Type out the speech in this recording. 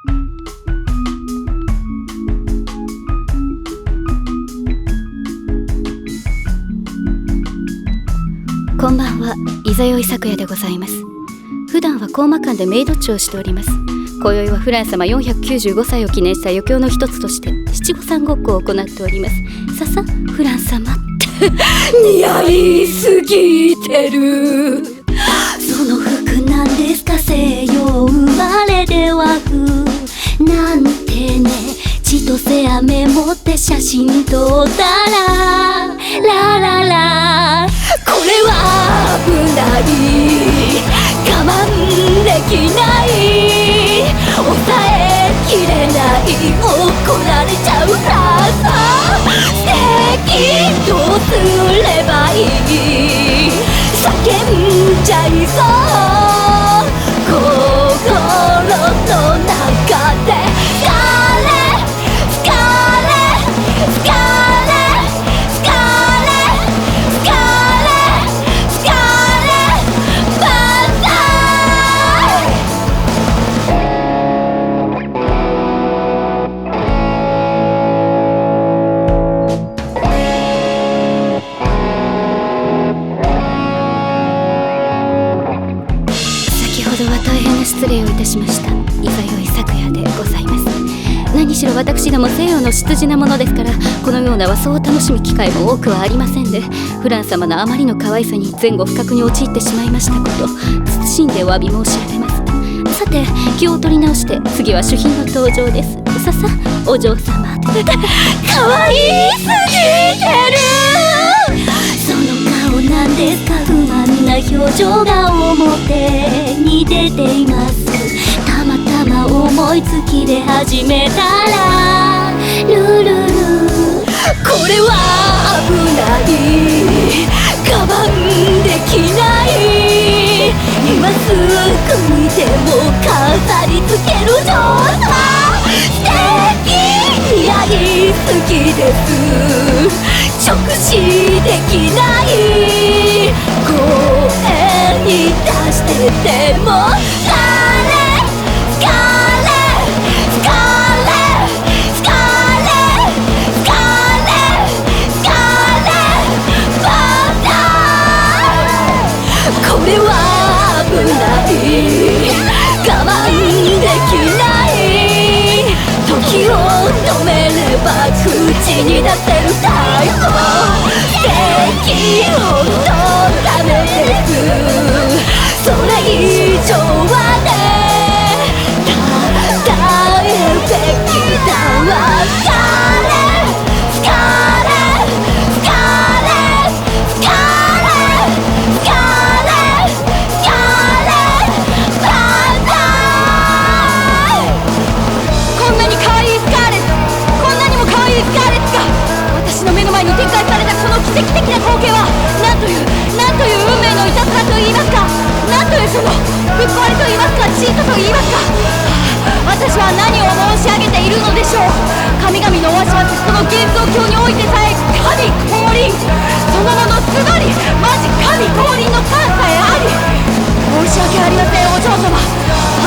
こんばんは、いざよい咲夜でございます。普段は高魔館でメイド長をしております。今宵はフラン様495歳を記念した余興の一つとして七五三ごっこを行っております。ささ、フラン様似合いすぎてる。その服なんですか、西洋生まれで和風なんてね。千歳飴持って写真撮ったらラララ、これは危ない、我慢できない、抑えきれない、怒られちゃうさ。素敵、どうすればいい、叫んじゃいそう、心の中で失礼をいたしました。いざよい咲夜でございます。何しろ私ども西洋の出自なものですから、このような和装を楽しむ機会も多くはありませんで、フラン様のあまりの可愛さに前後不覚に陥ってしまいましたこと、謹んでお詫び申し上げます。さて、気を取り直して次は主賓の登場です。ささ、お嬢様可愛すぎてる。その顔なんですか、不満な表情が表に出ています。たまたま思いつきで始めたらルルル、これは危ない、我慢できない、今すぐにでも飾りつける上手、素敵、似合いすぎです、直視できない、声に出しててもこれは危ない、我慢できない、時を止めれば口に出せるタイプ、敵ほどダメです、それ以上はね、耐えるべきだわ。奇跡的な光景はなんという運命のいたずらと言いますか、なんというそのぶっ壊れと言いますか、チートと言いますか、私は何を申し上げているのでしょう。神々のお足はこの幻想郷においてさえ神降臨、そのものすがりマジ神降臨の感さえあり、申し訳ありませんお嬢様、